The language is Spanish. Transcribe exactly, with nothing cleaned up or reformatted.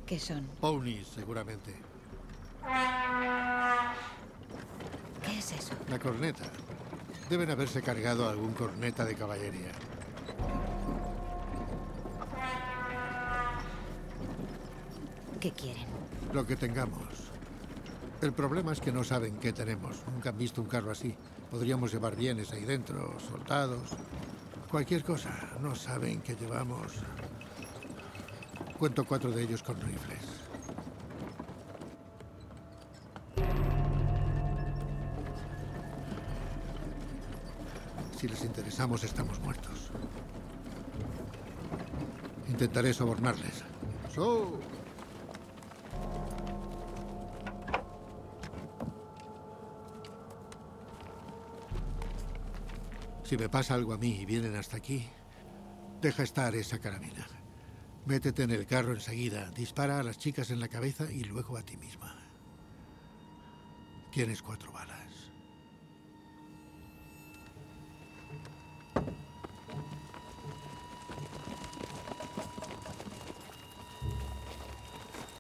¿Qué son? Ponies, seguramente. ¿Qué es eso? La corneta. Deben haberse cargado algún corneta de caballería. ¿Qué quieren? Lo que tengamos. El problema es que no saben qué tenemos. Nunca han visto un carro así. Podríamos llevar bienes ahí dentro, soldados, cualquier cosa. No saben qué llevamos. Cuento cuatro de ellos con rifles. Si les interesamos, estamos muertos. Intentaré sobornarles. ¡So! Si me pasa algo a mí y vienen hasta aquí, deja estar esa carabina. Métete en el carro enseguida, dispara a las chicas en la cabeza y luego a ti misma. Tienes cuatro balas.